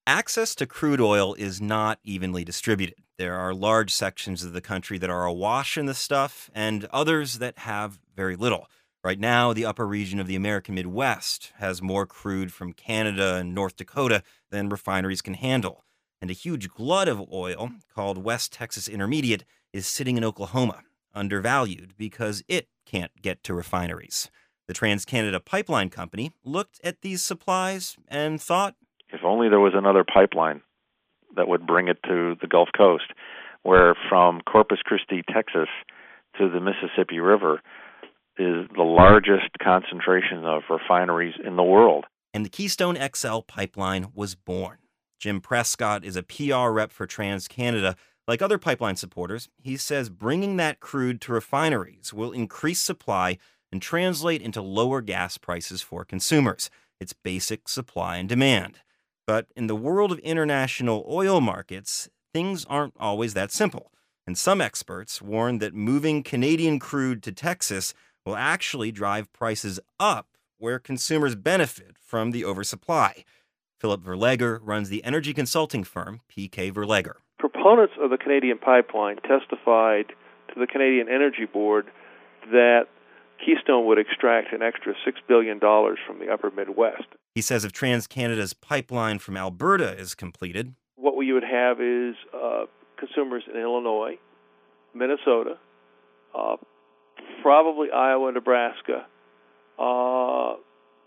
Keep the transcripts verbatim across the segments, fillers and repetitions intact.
Access to crude oil is not evenly distributed. There are large sections of the country that are awash in the stuff and others that have very little. Right now, the upper region of the American Midwest has more crude from Canada and North Dakota than refineries can handle. And a huge glut of oil, called West Texas Intermediate, is sitting in Oklahoma, undervalued because it can't get to refineries. The TransCanada Pipeline Company looked at these supplies and thought, if only there was another pipeline that would bring it to the Gulf Coast, where from Corpus Christi, Texas, to the Mississippi River is the largest concentration of refineries in the world. And the Keystone X L pipeline was born. Jim Prescott is a P R rep for TransCanada. Like other pipeline supporters, he says bringing that crude to refineries will increase supply and translate into lower gas prices for consumers. It's basic supply and demand. But in the world of international oil markets, things aren't always that simple. And some experts warn that moving Canadian crude to Texas will actually drive prices up where consumers benefit from the oversupply. Philip Verleger runs the energy consulting firm P K Verleger. Proponents of the Canadian pipeline testified to the Canadian Energy Board that Keystone would extract an extra six billion dollars from the upper Midwest. He says if TransCanada's pipeline from Alberta is completed, what you would have is uh, consumers in Illinois, Minnesota, uh, probably Iowa, Nebraska, uh,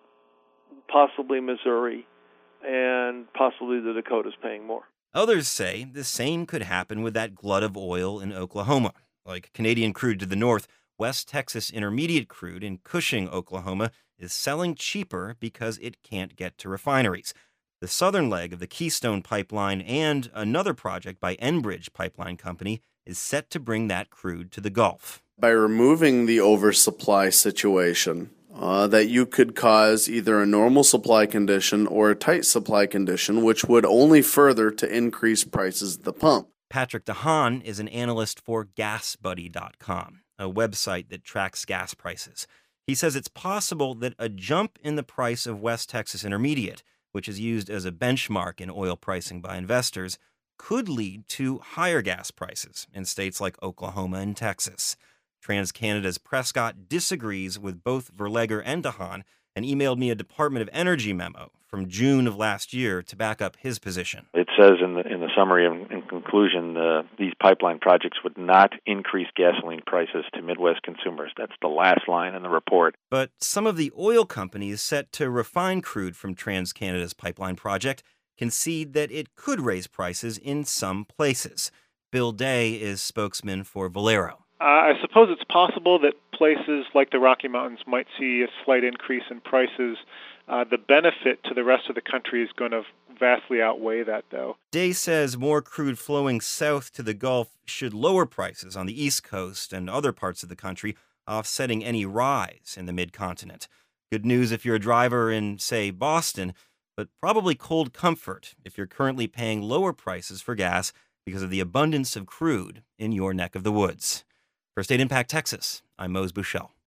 possibly Missouri, and possibly the Dakotas paying more. Others say the same could happen with that glut of oil in Oklahoma. Like Canadian crude to the north, West Texas Intermediate crude in Cushing, Oklahoma, is selling cheaper because it can't get to refineries. The southern leg of the Keystone Pipeline and another project by Enbridge Pipeline Company is set to bring that crude to the Gulf. By removing the oversupply situation, uh, that you could cause either a normal supply condition or a tight supply condition, which would only further to increase prices at the pump. Patrick DeHaan is an analyst for gas buddy dot com, a website that tracks gas prices. He says it's possible that a jump in the price of West Texas Intermediate, which is used as a benchmark in oil pricing by investors, could lead to higher gas prices in states like Oklahoma and Texas. TransCanada's Prescott disagrees with both Verleger and DeHaan and emailed me a Department of Energy memo from June of last year to back up his position. It says in the in the summary and in conclusion, uh, these pipeline projects would not increase gasoline prices to Midwest consumers. That's the last line in the report. But some of the oil companies set to refine crude from TransCanada's pipeline project concede that it could raise prices in some places. Bill Day is spokesman for Valero. Uh, I suppose it's possible that places like the Rocky Mountains might see a slight increase in prices. Uh, the benefit to the rest of the country is going to vastly outweigh that, though. Day says more crude flowing south to the Gulf should lower prices on the East Coast and other parts of the country, offsetting any rise in the mid-continent. Good news if you're a driver in, say, Boston, but probably cold comfort if you're currently paying lower prices for gas because of the abundance of crude in your neck of the woods. For State Impact Texas, I'm Mose Bushell.